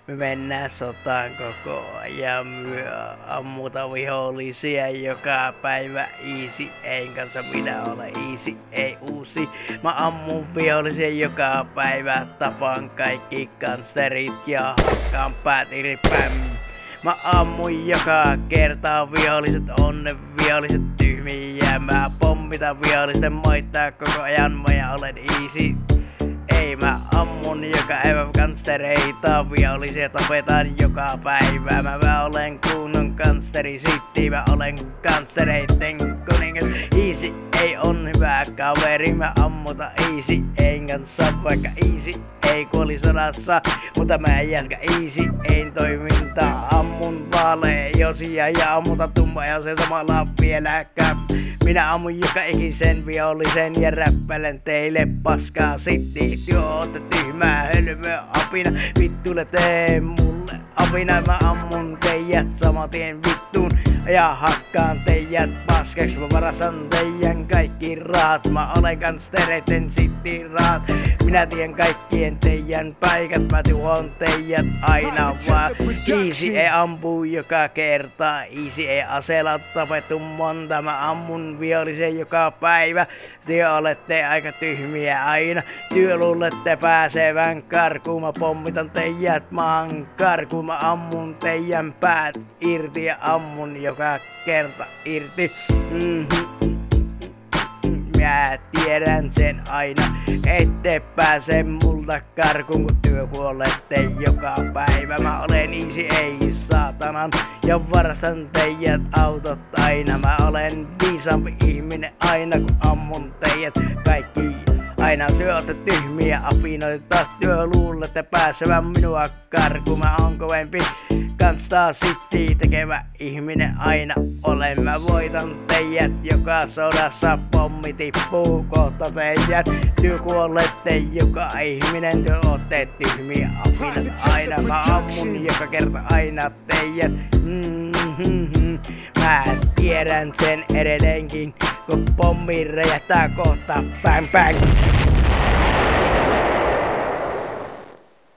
Me mennään sotaan koko ajan, me ammuta vihollisia joka päivä. Easy ein kanssa minä olen easy ei uusi. Mä ammun vihollisia joka päivä, tapaan kaikki kansterit ja hakkaan päät iripäm. Mä ammun joka kerta viholliset, on ne viholliset tyhmiä. Mä pommitan vihollisten moittaa koko ajan, mä olen easy. Ei mä ammun joka päivä kanstereita, vihollisia tapetaan joka päivä. Mä olen kunnon kansteri, sitti mä olen kanstereitten kuningas. Easy ei on hyvä kaveri, mä ammuta easy ein kanssa, vaikka easy ei kuoli sodassa. Mutta mä jatka easy ein toimintaa, ammun vaaleosia ja ammuta tumma ja se samalla vieläkään. Minä ammun joka ikisen vihollisen ja räppäilen teille paskaa sitti. Työ ootte tyhmää hölmöä apina, vittuille tee mulle apina. Mä ammun teijät samatien vittuun ja hakkaan teijät paskaks. Mä varastan teijän kaikki rahat, mä olen kanstereiden sitti rahat. Minä tien kaikkien teijän paikat, mä tuon teijät aina vaan. Easy ei ampuu joka kerta, easy ei aseella tapettu monta. Mä ammun vihollisen joka päivä, te olette aika tyhmiä aina. Työ luulette pääsevän karkuun, mä pommitan teijät maahan karkuun. Mä ammun teijän päät irti ja ammun joka kerta irti. Mä tiedän sen aina, ette pääse multa karkuun, kun työ kuolette joka päivä. Mä olen easy ei saatanan ja varastan teijät autot aina. Mä olen viisaampi ihminen aina, kun ammun teijät kaikki aina. Työ ootte tyhmiä apinoita, työ luulette pääsevän minua karkuun. Mä oon kovempi kanssa sitti tekevä ihminen aina olen. Mä voitan teijät joka sodassa, pommi tippuu kohta teijät. Työ kuolette joka ihminen, työ ootte tyhmiä apinat aina. Mä ammun joka kerta aina teijät. Mä tiedän sen edelleenkin, kun pommi räjähtää kohta bang bang.